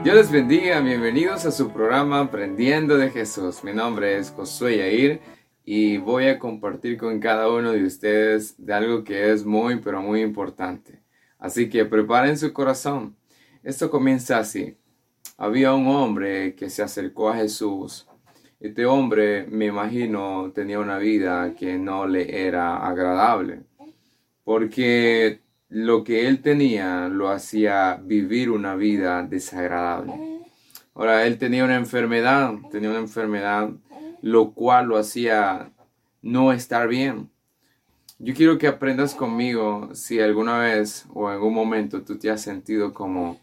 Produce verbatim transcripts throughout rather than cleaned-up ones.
Dios les bendiga, bienvenidos a su programa Aprendiendo de Jesús. Mi nombre es Josué Yair y voy a compartir con cada uno de ustedes de algo que es muy pero muy importante. Así que preparen su corazón. Esto comienza así. Había un hombre que se acercó a Jesús. Este hombre, me imagino, tenía una vida que no le era agradable, porque lo que él tenía lo hacía vivir una vida desagradable. Ahora, él tenía una enfermedad, tenía una enfermedad, lo cual lo hacía no estar bien. Yo quiero que aprendas conmigo si alguna vez o en algún momento tú te has sentido como,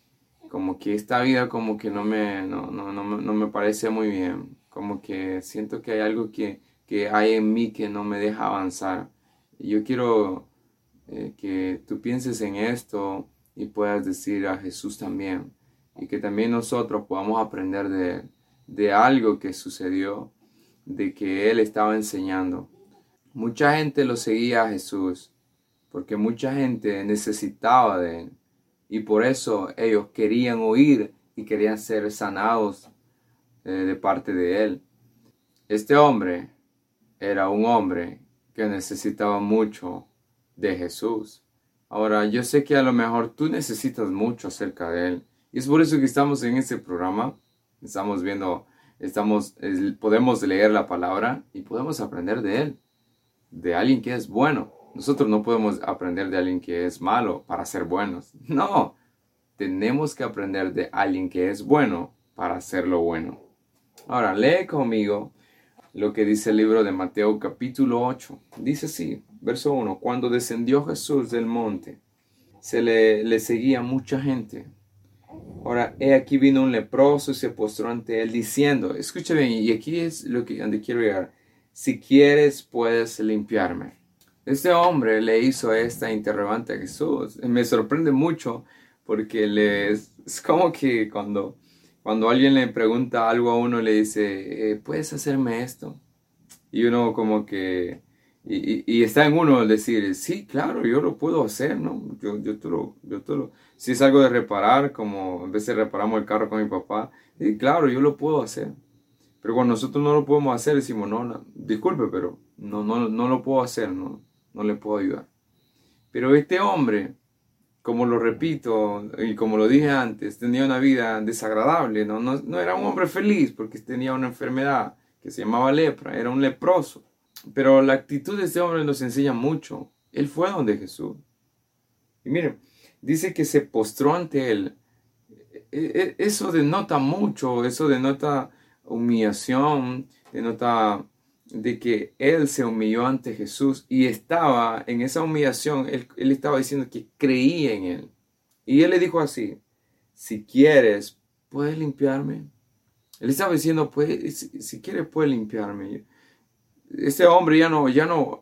como que esta vida como que no me, no, no, no, me- no me parece muy bien, como que siento que hay algo que, que hay en mí que no me deja avanzar. Y yo quiero eh, que tú pienses en esto y puedas decir a Jesús también. Y que también nosotros podamos aprender de, de algo que sucedió, de que Él estaba enseñando. Mucha gente lo seguía a Jesús, porque mucha gente necesitaba de Él. Y por eso ellos querían oír y querían ser sanados eh, de parte de Él. Este hombre era un hombre que necesitaba mucho de Jesús. Ahora, yo sé que a lo mejor tú necesitas mucho acerca de Él. Y es por eso que estamos en este programa. Estamos viendo, estamos, es- podemos leer la palabra y podemos aprender de Él, de alguien que es bueno. Nosotros no podemos aprender de alguien que es malo para ser buenos. No, tenemos que aprender de alguien que es bueno para hacerlo bueno. Ahora, lee conmigo lo que dice el libro de Mateo capítulo ocho. Dice así, verso uno. Cuando descendió Jesús del monte, se le, le seguía mucha gente. Ahora, he aquí vino un leproso y se postró ante él diciendo, escucha bien, y aquí es lo que donde quiero llegar. Si quieres, puedes limpiarme. Este hombre le hizo esta interrogante a Jesús. Me sorprende mucho porque le, es, es como que cuando, cuando alguien le pregunta algo a uno, le dice, eh, ¿puedes hacerme esto? Y uno como que, y, y- y está en uno el decir, sí, claro, yo lo puedo hacer, ¿no? Yo, yo te lo, yo te lo, si es algo de reparar, como a veces reparamos el carro con mi papá, sí, claro, yo lo puedo hacer. Pero cuando nosotros no lo podemos hacer, decimos, no, no, disculpe, pero no, no, no lo puedo hacer, no, no le puedo ayudar. Pero este hombre, como lo repito y como lo dije antes, tenía una vida desagradable, ¿no? No, no era un hombre feliz porque tenía una enfermedad que se llamaba lepra, era un leproso. Pero la actitud de este hombre nos enseña mucho. Él fue donde Jesús. Y miren, dice que se postró ante él. E- e- Eso denota mucho, eso denota humillación, denota de que él se humilló ante Jesús y estaba en esa humillación, él, él estaba diciendo que creía en él. Y él le dijo así, si quieres, puedes limpiarme. Él estaba diciendo, pues, si, si quieres, puedes limpiarme. Este hombre ya no, ya no,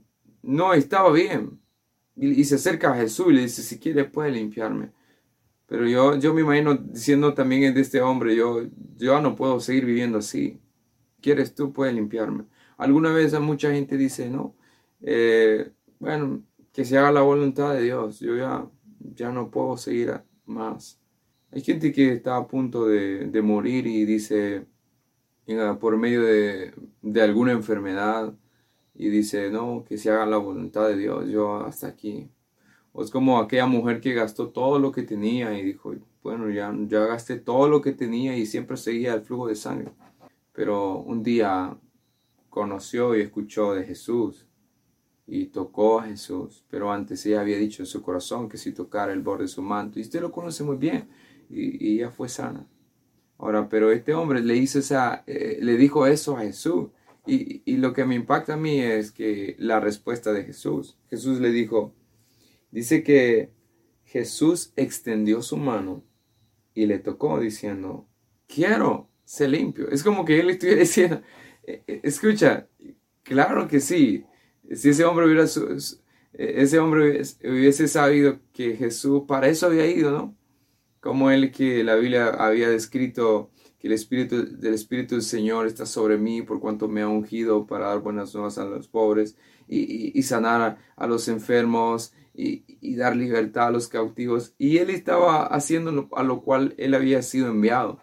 no estaba bien. Y, y se acerca a Jesús y le dice, si quieres, puedes limpiarme. Pero yo, yo me imagino diciendo también de este hombre, yo, yo ya no puedo seguir viviendo así. ¿Quieres tú, puedes limpiarme? Alguna vez mucha gente dice, no, eh, bueno, que se haga la voluntad de Dios. Yo ya, ya no puedo seguir a- más. Hay gente que está a punto de, de morir y dice, eh, por medio de, de alguna enfermedad, y dice, no, que se haga la voluntad de Dios, yo hasta aquí. O es como aquella mujer que gastó todo lo que tenía y dijo, bueno, ya, ya gasté todo lo que tenía y siempre seguía el flujo de sangre. Pero un día conoció y escuchó de Jesús y tocó a Jesús. Pero antes ella había dicho en su corazón que si tocara el borde de su manto, y usted lo conoce muy bien, y, y ella fue sana. Ahora, pero este hombre le hizo esa, eh, le dijo eso a Jesús. Y, y lo que me impacta a mí es que la respuesta de Jesús. Jesús le dijo, dice que Jesús extendió su mano y le tocó diciendo, quiero ser limpio. Es como que él estuviera diciendo, "Eh, eh, escucha, claro que sí. Si ese hombre hubiera, su- su- eh, ese hombre hubiese hubiese sabido que Jesús para eso había ido, ¿no? Como él que la Biblia había descrito que el Espíritu del Espíritu del Señor está sobre mí por cuanto me ha ungido para dar buenas nuevas a los pobres y, y- y sanar a, a los enfermos y, y dar libertad a los cautivos. Y él estaba haciendo lo, a lo cual él había sido enviado.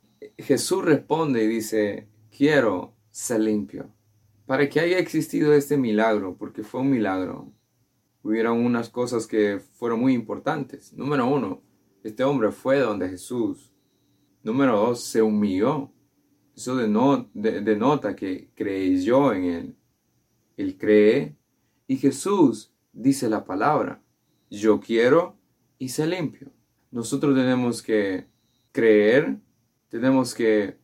Jesús responde y dice, quiero ser limpio. Para que haya existido este milagro, porque fue un milagro, hubieron unas cosas que fueron muy importantes. Número uno, este hombre fue donde Jesús. Número dos, se humilló. Eso denota, denota que creyó en él. Él cree y Jesús dice la palabra. Yo quiero y sé limpio. Nosotros tenemos que creer, tenemos que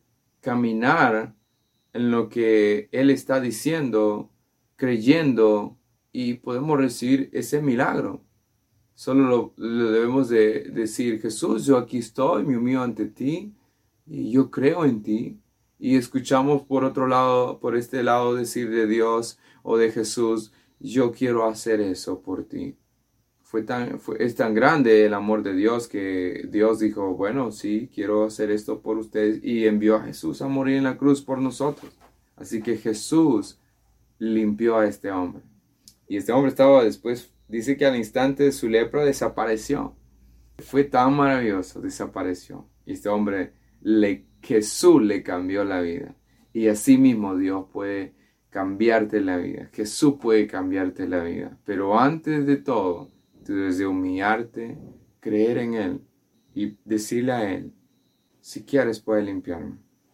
caminar en lo que Él está diciendo, creyendo, y podemos recibir ese milagro. Solo lo, lo debemos de decir, Jesús, yo aquí estoy, me humillo ante ti, y yo creo en ti. Y escuchamos por otro lado, por este lado decir de Dios o de Jesús, yo quiero hacer eso por ti. Fue tan, fue, es tan grande el amor de Dios que Dios dijo, bueno, sí, quiero hacer esto por ustedes, y envió a Jesús a morir en la cruz por nosotros. Así que Jesús limpió a este hombre. Y este hombre estaba después, dice que al instante su lepra desapareció. Fue tan maravilloso, desapareció. Y este hombre, le, Jesús le cambió la vida. Y así mismo Dios puede cambiarte la vida. Jesús puede cambiarte la vida. Pero antes de todo, tú debes de humillarte, creer en Él y decirle a Él, si quieres puede limpiarme.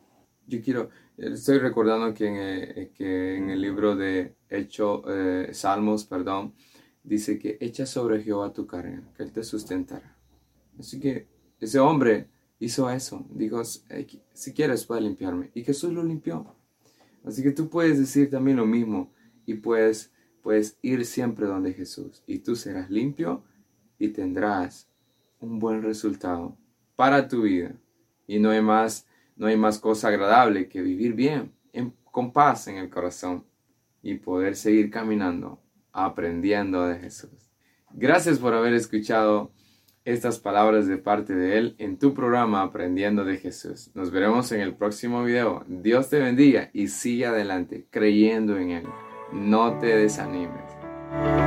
Yo quiero, estoy recordando que en el, que en el libro de Hechos, eh, Salmos, perdón, dice que echa sobre Jehová tu carga, que Él te sustentará. Así que ese hombre hizo eso, dijo, si quieres puede limpiarme, y Jesús lo limpió. Así que tú puedes decir también lo mismo y puedes, puedes ir siempre donde Jesús, y tú serás limpio y tendrás un buen resultado para tu vida. Y no hay más, no hay más cosa agradable que vivir bien, en, con paz en el corazón, y poder seguir caminando, aprendiendo de Jesús. Gracias por haber escuchado estas palabras de parte de Él en tu programa Aprendiendo de Jesús. Nos veremos en el próximo video. Dios te bendiga y sigue adelante creyendo en Él. No te desanimes.